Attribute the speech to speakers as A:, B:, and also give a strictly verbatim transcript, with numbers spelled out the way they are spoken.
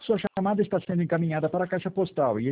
A: Sua chamada está sendo encaminhada para a caixa postal e